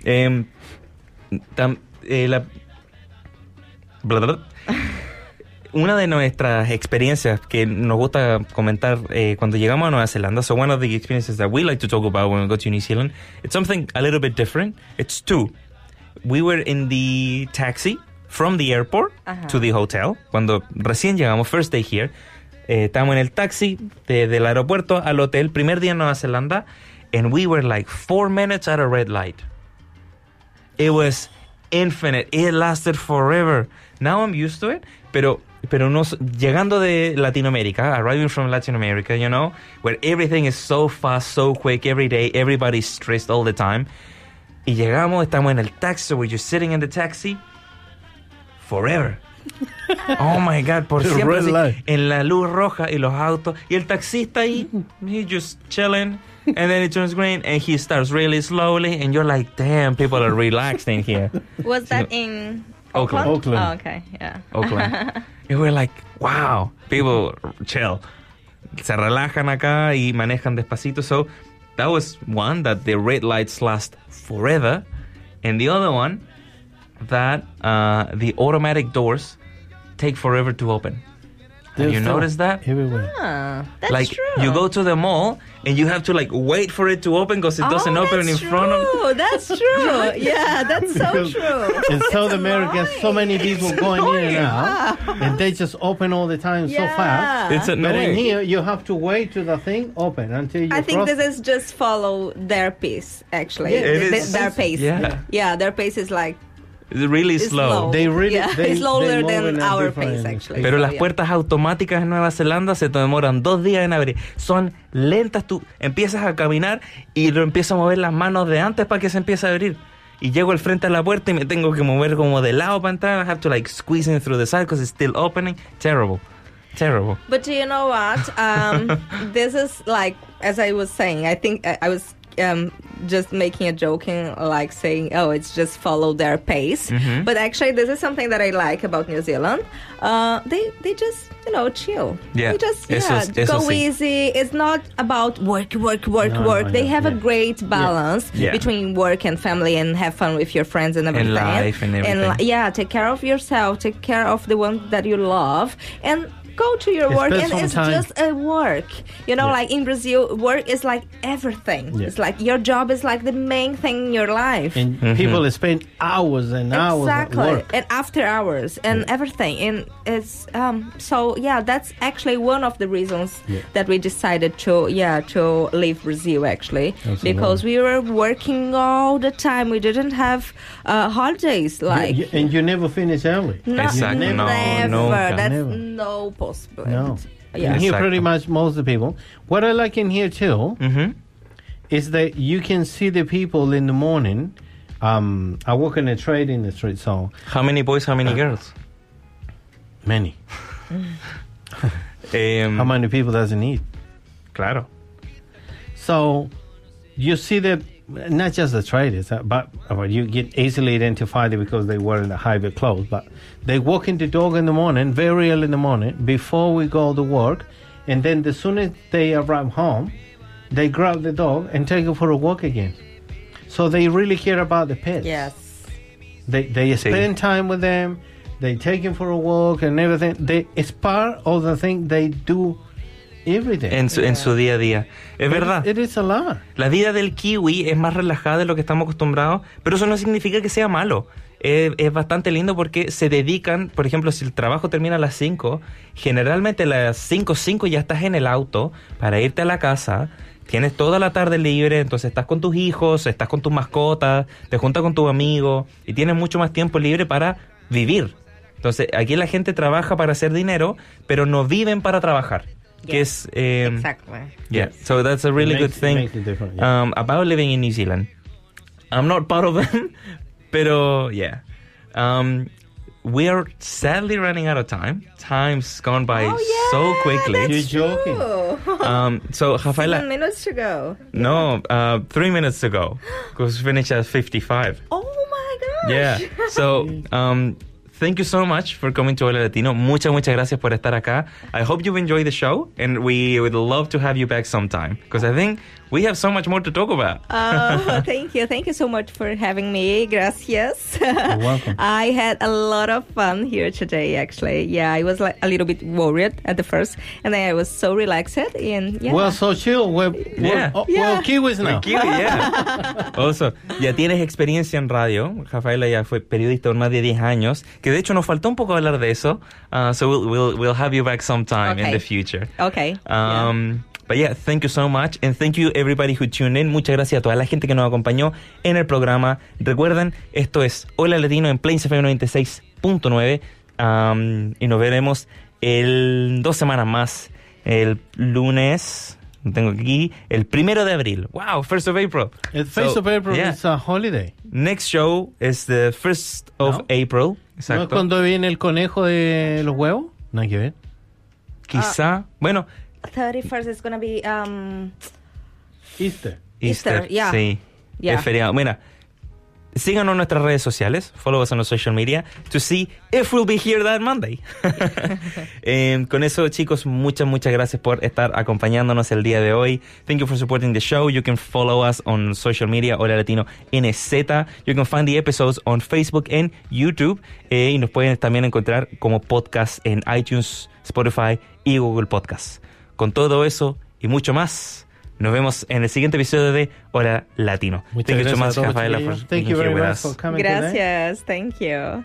Una de nuestras experiencias que nos gusta comentar cuando llegamos a Nueva Zelanda, so one of the experiences that we like to talk about when we go to New Zealand, it's something a little bit different. It's two. We were in the taxi from the airport to the hotel. Cuando recién llegamos, first day here, estábamos en el taxi del aeropuerto al hotel, primer día en Nueva Zelanda, and we were like 4 minutes at a red light. It was infinite. It lasted forever. Now I'm used to it, pero llegando de Latinoamérica, arriving from Latin America, you know, where everything is so fast, so quick, every day, everybody's stressed all the time. Y llegamos, estamos en el taxi, so we're just sitting in the taxi forever. Oh my God, por The siempre red así, light. en la luz roja y los autos y el taxista ahí, he just chilling, and then it turns green and he starts really slowly, and you're like, damn, people are relaxed in here. Was that in Oakland. Oakland. Oh, okay, yeah. Oakland. And we're like, wow, people chill. Se relajan acá y manejan despacito. So that was one, that the red lights last forever, and the other one that the automatic doors take forever to open. Have you There's noticed that? everywhere? Ah, that's Like true. you go to the mall and you have to like wait for it to open because it doesn't open in front of. That's true. Yeah, that's so true. In South America, so many people going in and out, and they just open all the time so fast. It's But in annoying. here, you have to wait till the thing open until you I think cross. this is just follow their pace, actually. Yeah, it is. Their pace. Yeah. Yeah, their pace is like It's really it's slow. They really- yeah, they- it's slower they move than in a our different pace, actually. Pero So, las yeah. puertas automáticas en Nueva Zelanda se te demoran 2 días en abrir. Son lentas. Tú empiezas a caminar y lo empiezo a mover las manos de antes para que se empiece a abrir. Y llego al frente de la puerta y me tengo que mover como de lado para entrar. I have to like squeeze in through the side because it's still opening. Terrible. Terrible. But do you know what? This is like, as I was saying, I think I was just making a joking, like saying, oh, it's just follow their pace. Mm-hmm. But actually, this is something that I like about New Zealand. They just, chill. Yeah. They just, Eso go sí. easy. It's not about work. No, They yeah, have a yeah. great balance Yeah. between work and family and have fun with your friends and everything. life and everything. Yeah, take care of yourself, take care of the one that you love, and go to your work, Spend and some it's time. just a work. Like in Brazil, work is like everything. Yeah. It's like your job is like the main thing in your life. And people spend hours and hours at Exactly, work. and after hours and everything, and it's so yeah. That's actually one of the reasons that we decided to leave Brazil, actually. Absolutely. Because we were working all the time. We didn't have holidays like. And you never finish early. No, Exactly. No, never. nunca. That's Never. no possibility. No. Yeah. In here, Exacto. pretty much most of the people. What I like in here too Mhm. is that you can see the people in the morning. I work in a trade industry, so How many boys, how many girls? many. How many people does it need? Claro. So you see that not just the traders, but you get easily identified because they wear the higher clothes. But they walk in the dog in the morning, very early in the morning, before we go to work, and then as soon as they arrive home, they grab the dog and take it for a walk again. So they really care about the pets. Yes. They spend time with them. They take them for a walk and everything. It's part of the thing they do every day. En su día a día. Es verdad. It is a lot. La vida del kiwi es más relajada de lo que estamos acostumbrados, pero eso no significa que sea malo. Es bastante lindo porque se dedican, por ejemplo, si el trabajo termina a las 5, generalmente a las 5:05 ya estás en el auto para irte a la casa, tienes toda la tarde libre, entonces estás con tus hijos, estás con tus mascotas, te juntas con tus amigos y tienes mucho más tiempo libre para vivir. Entonces, aquí la gente trabaja para hacer dinero, pero no viven para trabajar. Que es... Exactly. Yeah, so that's a really good It thing makes it different, yeah. about living in New Zealand. I'm not part of them, pero yeah. We are sadly running out of time. Time's gone by so quickly. You're joking. So, 7 Rafaela, minutes to go. no, 3 minutes to go, because we finished at 55. Oh my gosh. Yeah. So, thank you so much for coming to Hola Latino. Muchas gracias por estar acá. I hope you've enjoyed the show, and we would love to have you back sometime, because I think we have so much more to talk about. Thank you. Thank you so much for having me. Gracias. You're welcome. I had a lot of fun here today, actually. Yeah, I was like a little bit worried at the first, and then I was so relaxed. And yeah. Well, so chill. We're Kiwis now. Kiwi, yeah. Also, ya tienes experiencia en radio. Rafaela ya fue periodista por más de 10 años, que de hecho nos faltó un poco hablar de eso. So we'll have you back sometime in the future. Okay. But yeah, thank you so much, and thank you everybody who tuned in. Muchas gracias a toda la gente que nos acompañó en el programa. Recuerden, esto es Hola Latino en Plains FM 96.9, y nos veremos en 2 semanas más, el lunes Tengo aquí el 1 de abril. Wow, 1st of April. The 1st of April yeah. is a holiday. Next show is the 1st of April. ¿No Exacto. es cuando viene el conejo de los huevos? Nada que ver. Quizá, bueno, 31st is going to be Easter. Easter, yeah. Sí, Yeah. es feriado. Mira, síganos en nuestras redes sociales, follow us on the social media to see if we'll be here that Monday. Con eso, chicos, muchas gracias por estar acompañándonos el día de hoy. Thank you for supporting the show. You can follow us on social media, Hola Latino NZ. You can find the episodes on Facebook and YouTube. Y nos pueden también encontrar como podcast en iTunes, Spotify y Google Podcast. Con todo eso y mucho más, nos vemos en el siguiente episodio de Hola Latino. Muchas Thank you so gracias much, a todos, Rafaela, chiquillos. for Thank being you here very with much us. for coming today. Gracias. Thank you.